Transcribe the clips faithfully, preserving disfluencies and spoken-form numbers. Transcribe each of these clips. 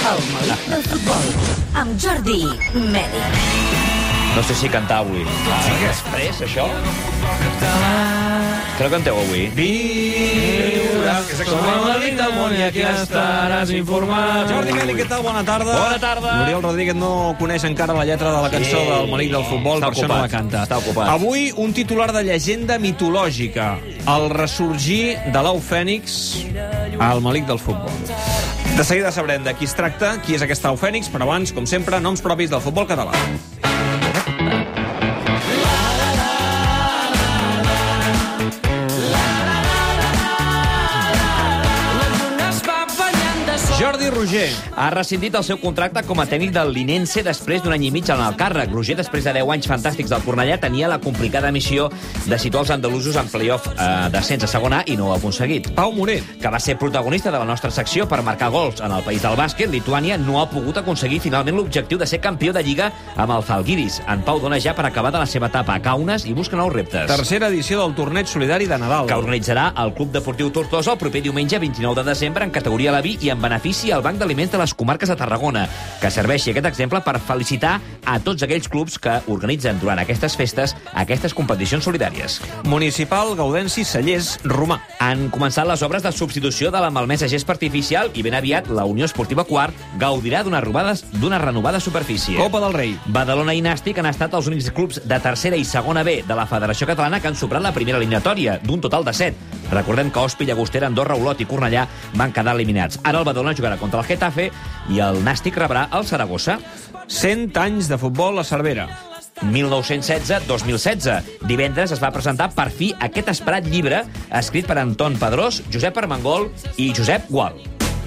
El melic del futbol, amb Jordi Mèdic. No sé si cantar avui. Sí que després, això? Què no canteu avui? Viuràs com el melic del món i aquí estaràs informat. Jordi Mèdic, què tal? Bona tarda. Bona tarda. L'Oriol Rodríguez no coneix encara la lletra de la cançó Sí. del melic del futbol, Està per això no ocupat. la canta. Està ocupat. Avui, un titular de llegenda mitològica. El ressorgir de l'au fènix al melic del futbol. De seguida sabrem de qui es tracta, qui és aquest au fènix, però abans, com sempre, noms propis del futbol català. Jordi Roger. Ha rescindit el seu contracte com a tècnic del Linense després d'un any i mig en el càrrec. Roger, després de deu anys fantàstics del Cornellà, tenia la complicada missió de situar els andalusos en play-off eh, descens a segona A i no ho ha aconseguit. Pau Moré. Que va ser protagonista de la nostra secció per marcar gols en el país del bàsquet, Lituània no ha pogut aconseguir finalment l'objectiu de ser campió de Lliga amb el Zalgiris. En Pau dona ja per acabada la seva etapa a Kaunas i busca nous reptes. Tercera edició del torneig solidari de Nadal. Que organitzarà el Club Deportiu Tortosa el proper diumenge vint-i-nou de desembre en categoria Laví i en benefici al Banc d'Aliments de les Comarques de Tarragona, que serveixi aquest exemple per felicitar a tots aquells clubs que organitzen durant aquestes festes aquestes competicions solidàries. Municipal Gaudenci Cellers Romà. Han començat les obres de substitució de la malmesa gespa artificial i ben aviat la Unió Esportiva Quart gaudirà d'una d'una renovada superfície. Copa del Rei. Badalona i Nàstic han estat els únics clubs de tercera i segona B de la Federació Catalana que han superat la primera eliminatòria, d'un total de set. Recordem que Ospi, Llagostera, Andorra, Olot i Cornellà van quedar eliminats. Ara el Badalona jugarà contra el Getafe i el Nàstic rebrà el Saragossa. cent anys de futbol a Cervera. mil nou-cents setze dos mil setze. Divendres es va presentar per fi aquest esperat llibre escrit per Anton Pedrós, Josep Armengol i Josep Gual.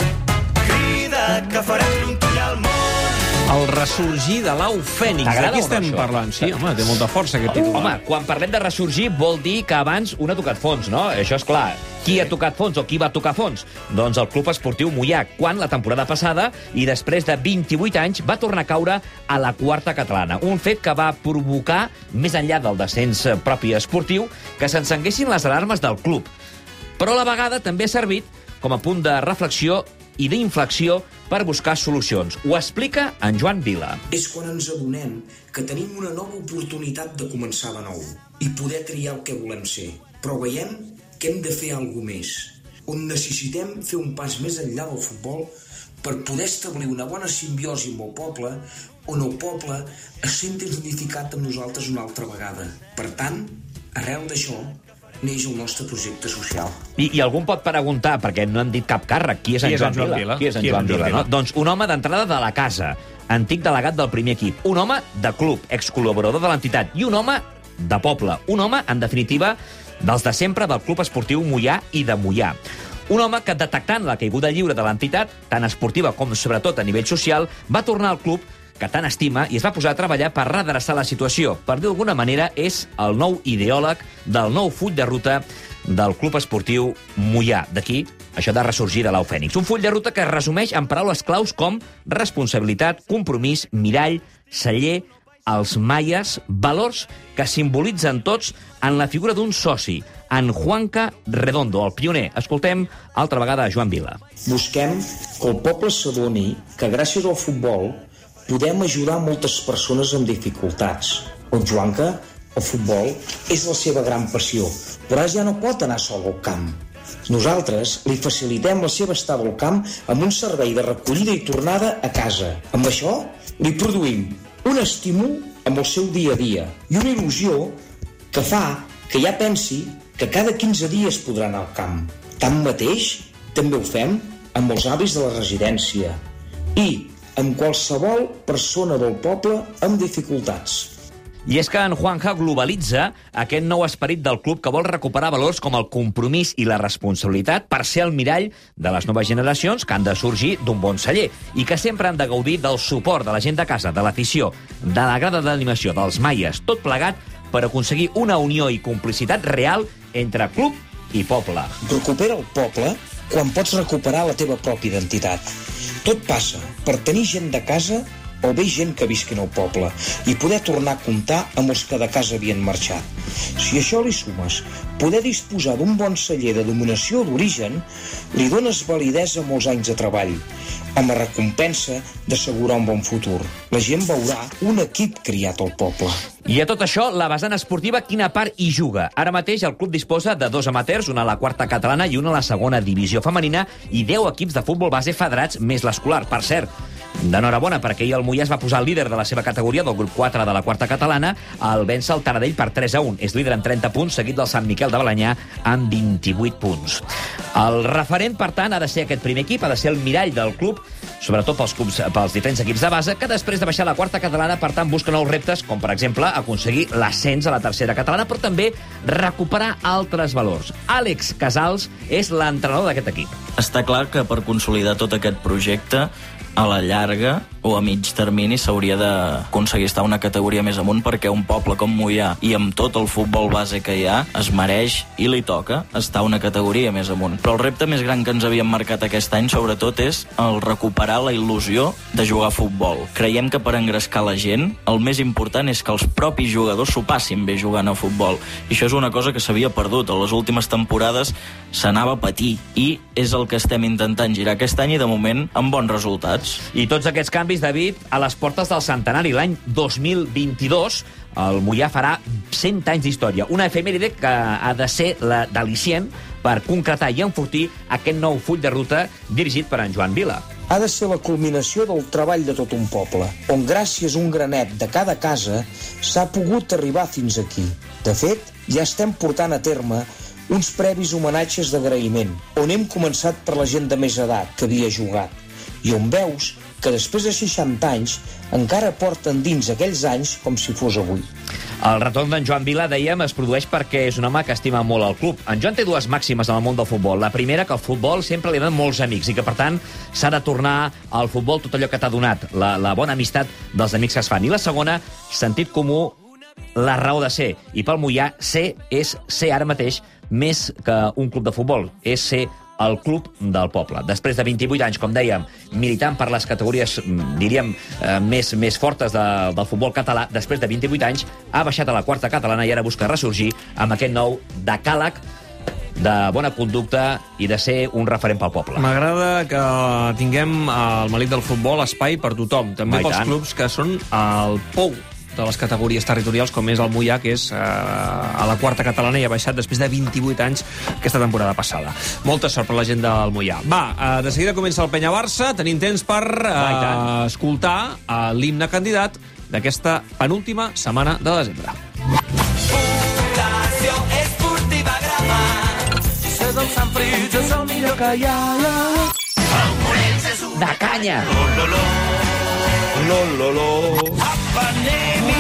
Crida que farem trontollar el món. El ressorgir de l'au fènix. De T'agrada qui o no, estem això? parlant? Sí, home, té molta força aquest titular. Home, quan parlem de ressorgir vol dir que abans un ha tocat fons, no? Això és clar. Qui ha tocat fons o qui va tocar fons? Doncs el Club Esportiu Moià, quan la temporada passada i després de vint-i-vuit anys va tornar a caure a la quarta catalana. Un fet que va provocar, més enllà del descens propi esportiu, que s'encenguessin les alarmes del club. Però a la vegada també ha servit com a punt de reflexió i d'inflexió per buscar solucions. Ho explica en Joan Vila. És quan ens adonem que tenim una nova oportunitat de començar de nou i poder triar el que volem ser. Però veiem que hem de fer alguna més, on necessitem fer un pas més enllà del futbol per poder establir una bona simbiosi amb el poble, on el poble es senti identificat amb nosaltres una altra vegada. Per tant, arrel d'això, neix el nostre projecte social. I, I algú em pot preguntar, perquè no han dit cap càrrec, qui és en Joan Vila? Qui és en Joan Vila, no? Doncs un home d'entrada de la casa, antic delegat del primer equip, un home de club, excol·laborador de l'entitat, i un home de poble, un home, en definitiva, dels de sempre del Club Esportiu Moià i de Moià. Un home que, detectant la caiguda lliure de l'entitat, tant esportiva com sobretot a nivell social, va tornar al club que tant estima i es va posar a treballar per redreçar la situació. Per dir d'alguna manera, és el nou ideòleg del nou full de ruta del Club Esportiu Moià. D'aquí, això de ressorgir de l'au fènix. Un full de ruta que es resumeix en paraules claus com responsabilitat, compromís, mirall, celler, els maies, valors que simbolitzen tots en la figura d'un soci, en Juanca Redondo, el pioner. Escoltem altra vegada a Joan Vila. Busquem que el poble s'adoni que gràcies al futbol podem ajudar moltes persones amb dificultats. El Joanca, el futbol, és la seva gran passió, però ja no pot anar sol al camp. Nosaltres li facilitem la seva estada al camp amb un servei de recollida i tornada a casa. Amb això li produïm un estímul amb el seu dia a dia i una il·lusió que fa que ja pensi que cada quinze dies podrà anar al camp. Tanmateix, també ho fem amb els avis de la residència i amb qualsevol persona del poble amb dificultats. I és que en Juanja globalitza aquest nou esperit del club que vol recuperar valors com el compromís i la responsabilitat per ser el mirall de les noves generacions que han de sorgir d'un bon celler i que sempre han de gaudir del suport de la gent de casa, de l'afició, de la grada d'animació, dels maies, tot plegat per aconseguir una unió i complicitat real entre club i poble. Recupera el poble quan pots recuperar la teva pròpia identitat. Tot passa per tenir gent de casa o bé gent que visquen al poble, i poder tornar a comptar amb els que de casa havien marxat. Si això li sumes poder disposar d'un bon celler de dominació d'origen, li dones validesa a molts anys de treball, amb la recompensa d'assegurar un bon futur. La gent veurà un equip criat al poble. I a tot això, la vessant esportiva, quina part hi juga? Ara mateix el club disposa de dos amateurs, una a la quarta catalana i una a la segona divisió femenina, i deu equips de futbol base federats més l'escolar. Per cert, d'enhorabona, perquè ahir el Moià es va posar el líder de la seva categoria, del grup quatre de la quarta catalana, al vèncer el Taradell per tres a un. És líder amb trenta punts, seguit del Sant Miquel de Balanyà amb vint-i-vuit punts. El referent, per tant, ha de ser aquest primer equip, ha de ser el mirall del club, sobretot pels, clubs, pels diferents equips de base, que després de baixar a la quarta catalana, per tant, busca nous reptes, com per exemple aconseguir l'ascens a la tercera catalana, però també recuperar altres valors. Àlex Casals és l'entrenador d'aquest equip. Està clar que per consolidar tot aquest projecte, a la llarga o a mig termini s'hauria d'aconseguir estar una categoria més amunt, perquè un poble com Moià i amb tot el futbol base que hi ha es mereix i li toca estar una categoria més amunt. Però el repte més gran que ens havíem marcat aquest any sobretot és el recuperar la il·lusió de jugar a futbol. Creiem que per engrescar la gent el més important és que els propis jugadors s'ho passin bé jugant a futbol, i això és una cosa que s'havia perdut. A les últimes temporades s'anava a patir, i és el que estem intentant girar aquest any, i de moment amb bons resultats. I tots aquests canvis, David, a les portes del centenari. L'any dos mil vint-i-dos el Moià farà cent anys d'història. Una efemèride que ha de ser la d'al·licient per concretar i enfortir aquest nou full de ruta dirigit per en Joan Vila. Ha de ser la culminació del treball de tot un poble, on gràcies a un granet de cada casa s'ha pogut arribar fins aquí. De fet, ja estem portant a terme uns previs homenatges d'agraïment, on hem començat per la gent de més edat que havia jugat, i on veus que després de seixanta anys encara porten dins aquells anys com si fos avui. El retorn d'en Joan Vila, dèiem, es produeix perquè és un home que estima molt el club. En Joan té dues màximes en el món del futbol. La primera, que el futbol sempre li dona molts amics i que, per tant, s'ha de tornar al futbol tot allò que t'ha donat, la, la bona amistat dels amics que es fan. I la segona, sentit comú, la raó de ser. I pel Moià, ser és ser ara mateix més que un club de futbol. És ser el club del poble. Després de vint-i-vuit anys, com dèiem, militant per les categories, diríem, eh, més, més fortes de, del futbol català, després de vint-i-vuit anys, ha baixat a la quarta catalana i ara busca ressorgir amb aquest nou decàleg de bona conducta i de ser un referent pel poble. M'agrada que tinguem al Melic del futbol espai per tothom, també pels clubs que són al pou de les categories territorials, com és el Moià, que és eh, a la quarta catalana i ha baixat després de vint-i-vuit anys aquesta temporada passada. Molta sort per la gent del Moià. Va, eh, de seguida comença el Penya-Barça, tenim temps per eh, escoltar eh, l'himne candidat d'aquesta penúltima setmana de desembre. Fundació Esportiva Grama, és el Sant Fritz, és el millor que hi ha. El Morens és un... De canya! Lololó, lololó, apanemi,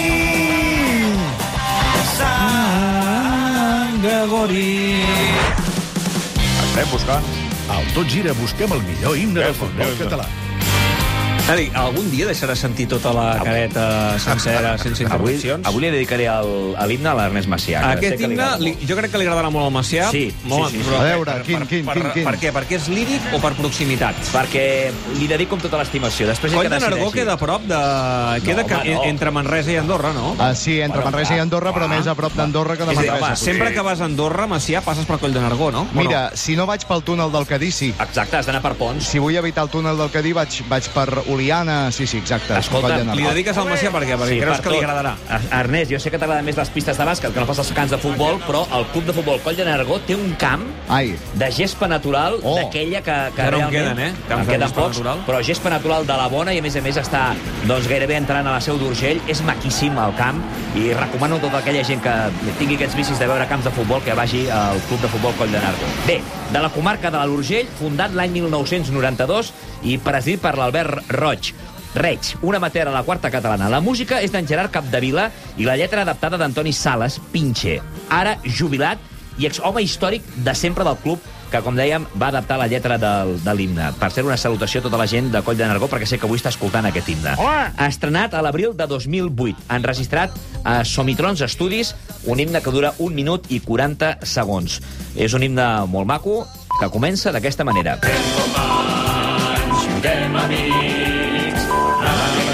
Sant Gregori. Estem buscant. Al Tot Gira busquem el millor himne del futbol català. Ari, algun dia deixaràs sentir tota la careta sencera, sense interrupcions? Avui, avui li dedicaré l'himne a l'Ernest Macià. Aquest himne, li, jo crec que li agradarà molt al Macià. Sí, molt, sí, sí. Però, a veure, per, quin, per, quin, per, quin, quin? Per què? Perquè és líric o per proximitat? Perquè li dedico amb tota l'estimació. Després Coll de Nargó queda a prop de... Queda no, que, home, no. entre Manresa i Andorra, no? Ah, sí, entre bueno, Manresa i Andorra, però més a prop d'Andorra que de Manresa. Manresa. Home, sempre que vas a Andorra, Macià, passes per Coll de Nargó, no? Mira, si no vaig pel túnel del Cadí, sí. Exacte, has d'anar per Pons. Si vull evitar el túnel del Cadí, vaig, vaig per Oliana, sí, sí, exacte. Escolta, li dediques al Macià per què? Perquè sí, creus per que li agradarà. Ernest, jo sé que t'agraden més les pistes de bàsquet que no pas els camps de futbol, però el club de futbol Coll de Nargó té un camp Ai. de gespa natural, oh. d'aquella que, que ja no realment... en queden, eh? En queden pocs, natural. Però gespa natural de la bona i, a més a més, està doncs, gairebé entrant a la Seu d'Urgell. És maquíssim el camp i recomano a tota aquella gent que tingui aquests vicis de veure camps de futbol que vagi al club de futbol Coll de Nargó. Bé, de la comarca de l'Urgell, fundat l'any mil nou-cents noranta-dos i presidit per l'Albert Roig. Reig, una amateur a la quarta catalana. La música és d'en Gerard Capdevila i la lletra adaptada d'Antoni Sales, Pinche, ara jubilat i exhome històric de sempre del club, que, com dèiem, va adaptar la lletra del, de l'himne. Per ser una salutació a tota la gent de Coll de Nargó, perquè sé que avui està escoltant aquest himne. Hola. Estrenat a l'abril de dos mil vuit, enregistrat a Somitrons Estudis, un himne que dura un minut i quaranta segons. És un himne molt maco, que comença d'aquesta manera. Juguem amics,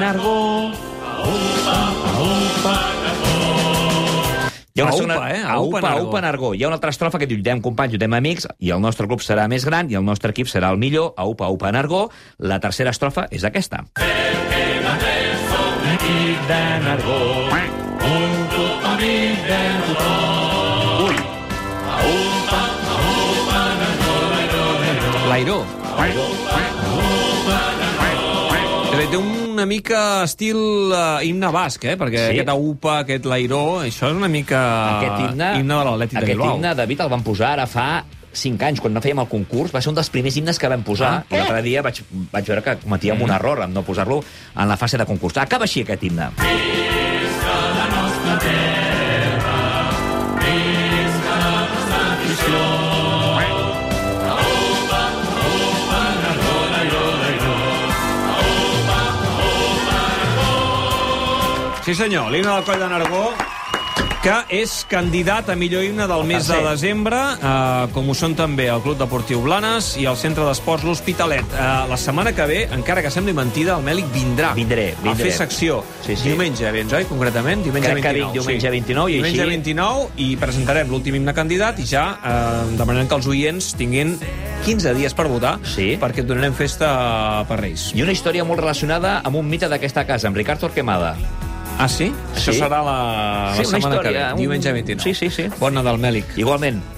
Nargó. Aupa, aupa, Hi ha una Aupa, segona... eh? Aupa, Aupa, Nargó. aupa, Nargó. Hi ha una altra estrofa que diu, lluitem companys, lluitem amics, i el nostre club serà més gran, i el nostre equip serà el millor. Aupa, aupa, Nargó. La tercera estrofa és aquesta. Amic de Nargó, un club amic de tothom. Ui! Aupa, aupa, Nargó, Nargó, Nargó. L'airó. Té una mica estil uh, himne basc, eh? Perquè Sí. aquest aupa, aquest l'airó, això és una mica Aquest himne, himne de l'Atlètic de aquest Bilbao. himne, David, el van posar ara fa cinc anys, quan no fèiem el concurs. Va ser un dels primers himnes que vam posar. Ah. I l'altre dia vaig, vaig veure que cometíem un error en no posar-lo en la fase de concurs. Acaba així aquest himne. Visca la nostra terra, visca la nostra afició. Aupa, aupa, Nargó, Nargó, Nargó. Aupa, aupa, Nargó. Sí, senyor, l'himne del Coll de Nargó, que és candidat a millor himne del mes de tercer. desembre, eh, com ho són també el Club Deportiu Blanes i el Centre d'Esports L'Hospitalet. Eh, la setmana que ve, encara que sembli mentida, el Mèlic vindrà Vindré, a vindré. fer secció. Sí, sí. Diumenge, vens, oi, concretament? Diumenge Crec que vint-i-nou. vinc diumenge vint-i-nou, i diumenge així- vint-i-nou, i presentarem l'últim himne candidat, i ja eh, demanarem que els oients tinguin quinze dies per votar, Sí. perquè et donarem festa per Reis. I una història molt relacionada amb un mite d'aquesta casa, amb Ricard Torquemada. Ah, sí? Això Sí. serà la, Sí, la una setmana que història, ve, un- diumenge vint-i-nou. Sí, sí, sí. Bon Nadal, Mèlic. Igualment.